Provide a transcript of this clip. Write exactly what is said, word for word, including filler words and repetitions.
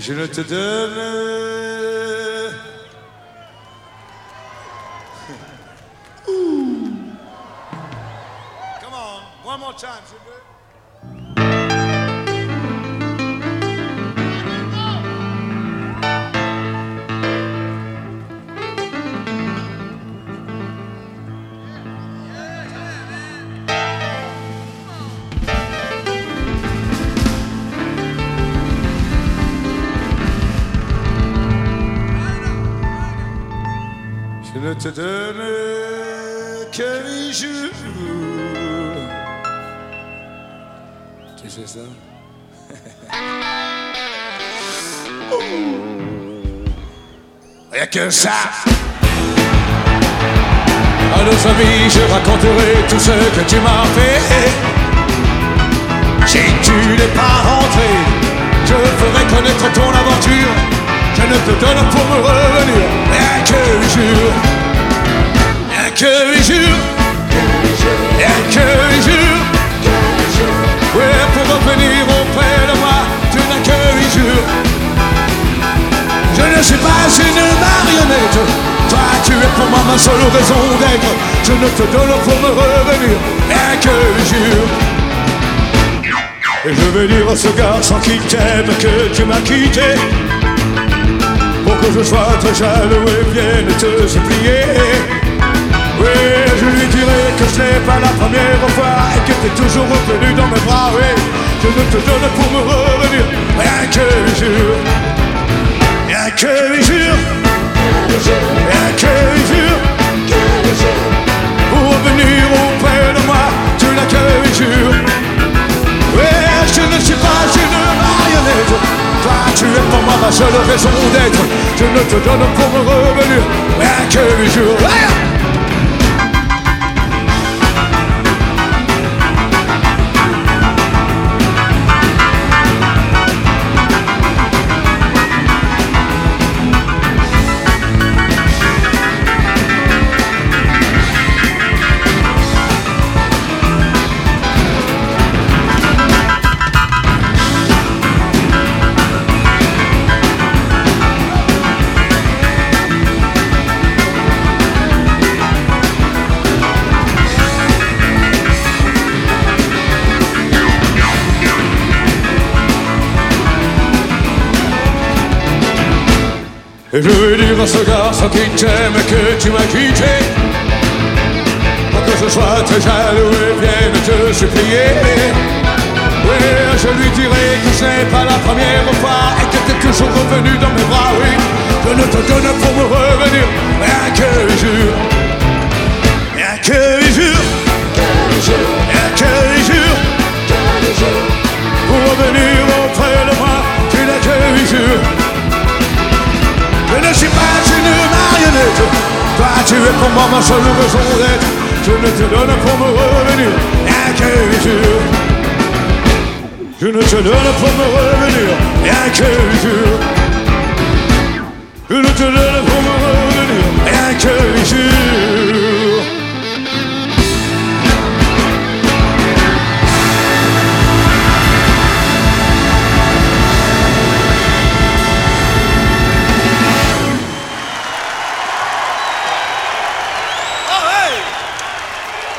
Je ne te donne. Come on, one more time, s'il vous plaît. Je ne te donne que huit jours. Tu sais ça? Rien que ça. À nos amis, je raconterai tout ce que tu m'as fait. Si tu n'es pas rentré, je ferai connaître ton aventure. Je ne te donne pour me revenir rien que huit jours. Rien que huit jours. Rien que huit jours. Ouais, pour revenir auprès de moi, tu n'as que huit jours. Je ne suis pas une marionnette. Toi, tu es pour moi ma seule raison d'être. Je ne te donne pour me revenir rien que huit jours. Et je vais dire à ce garçon qui t'aime que tu m'as quitté, pour que je sois très jaloux et vienne te supplier. Oui, je lui dirai que ce n'est pas la première fois et que t'es toujours revenu dans mes bras. Oui, je ne te donne pour me revenir rien que huit jours. Rien que huit jours. Rien que huit jours. Pour revenir auprès de moi, tu n'as que huit jours. Oui, je ne suis pas une marionnette. Toi, tu es pour moi ma seule raison d'être. Je ne te donne pour me revenir rien que huit jours. Et je veux dire à ce garçon qui t'aime que tu m'as quitté, pour que je sois très jaloux et vienne te supplier. Oui, je lui dirai que ce n'est pas la première fois et que t'es toujours revenu dans mes bras. Oui, je ne te donne pour me revenir rien que huit jours. Rien que huit jours. Rien que huit jours. Pour revenir auprès de moi, tu n'as que huit jours. Je ne suis pas une marionnette. Toi, tu es pour moi ma seule raison d'être. Je ne te donne pour me revenir rien que huit jours. Je ne te donne pour me revenir